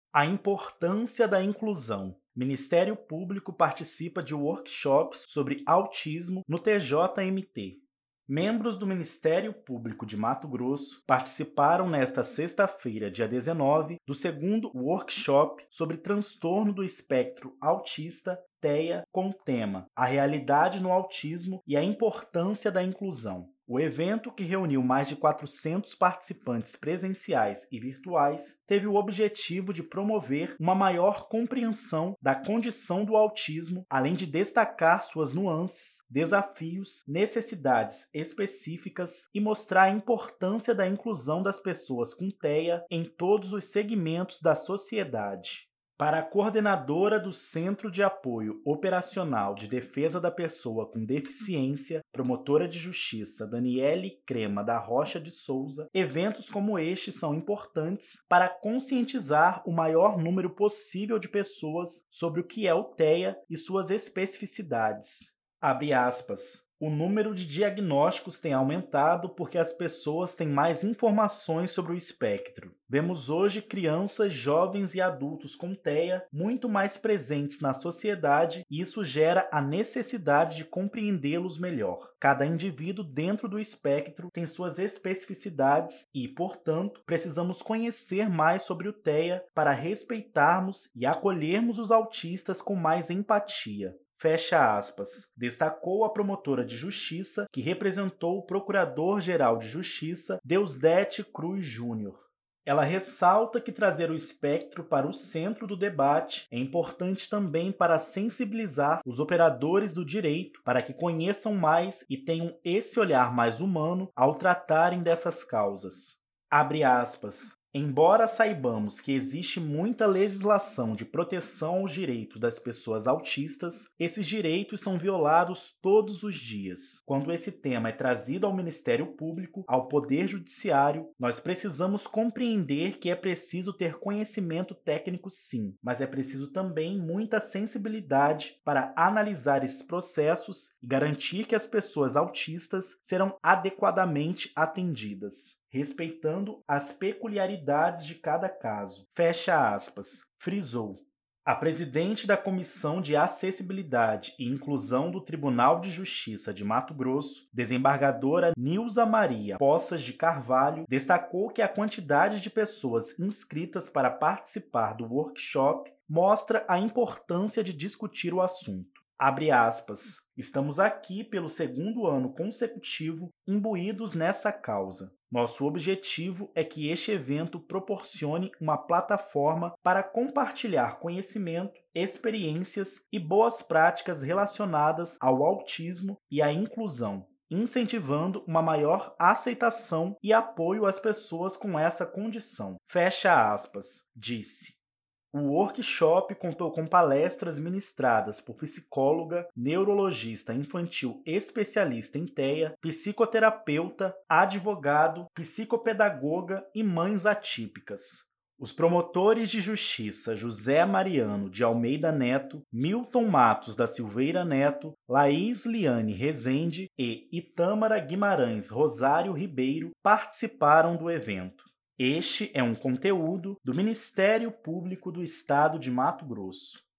A importância da inclusão. Ministério Público participa de workshops sobre autismo no TJMT. Membros do Ministério Público de Mato Grosso participaram nesta sexta-feira, dia 19, do segundo workshop sobre transtorno do espectro autista, TEA, com o tema A Realidade no Autismo e a Importância da Inclusão. O evento, que reuniu mais de 400 participantes presenciais e virtuais, teve o objetivo de promover uma maior compreensão da condição do autismo, além de destacar suas nuances, desafios, necessidades específicas e mostrar a importância da inclusão das pessoas com TEA em todos os segmentos da sociedade. Para a coordenadora do Centro de Apoio Operacional de Defesa da Pessoa com Deficiência, promotora de justiça Daniele Crema da Rocha de Souza, eventos como este são importantes para conscientizar o maior número possível de pessoas sobre o que é o TEA e suas especificidades. Abre aspas. O número de diagnósticos tem aumentado porque as pessoas têm mais informações sobre o espectro. Vemos hoje crianças, jovens e adultos com TEA muito mais presentes na sociedade e isso gera a necessidade de compreendê-los melhor. Cada indivíduo dentro do espectro tem suas especificidades e, portanto, precisamos conhecer mais sobre o TEA para respeitarmos e acolhermos os autistas com mais empatia. Fecha aspas. Destacou a promotora de justiça, que representou o Procurador-Geral de Justiça, Deusdete Cruz Júnior. Ela ressalta que trazer o espectro para o centro do debate é importante também para sensibilizar os operadores do direito para que conheçam mais e tenham esse olhar mais humano ao tratarem dessas causas. Abre aspas. Embora saibamos que existe muita legislação de proteção aos direitos das pessoas autistas, esses direitos são violados todos os dias. Quando esse tema é trazido ao Ministério Público, ao Poder Judiciário, nós precisamos compreender que é preciso ter conhecimento técnico sim, mas é preciso também muita sensibilidade para analisar esses processos e garantir que as pessoas autistas serão adequadamente atendidas, respeitando as peculiaridades de cada caso. Fecha aspas. Frisou. A presidente da Comissão de Acessibilidade e Inclusão do Tribunal de Justiça de Mato Grosso, desembargadora Nilza Maria Poças de Carvalho, destacou que a quantidade de pessoas inscritas para participar do workshop mostra a importância de discutir o assunto. Abre aspas. Estamos aqui pelo segundo ano consecutivo imbuídos nessa causa. Nosso objetivo é que este evento proporcione uma plataforma para compartilhar conhecimento, experiências e boas práticas relacionadas ao autismo e à inclusão, incentivando uma maior aceitação e apoio às pessoas com essa condição. Fecha aspas, disse. O workshop contou com palestras ministradas por psicóloga, neurologista infantil especialista em TEA, psicoterapeuta, advogado, psicopedagoga e mães atípicas. Os promotores de justiça José Mariano de Almeida Neto, Milton Matos da Silveira Neto, Laís Liane Rezende e Itâmara Guimarães Rosário Ribeiro participaram do evento. Este é um conteúdo do Ministério Público do Estado de Mato Grosso.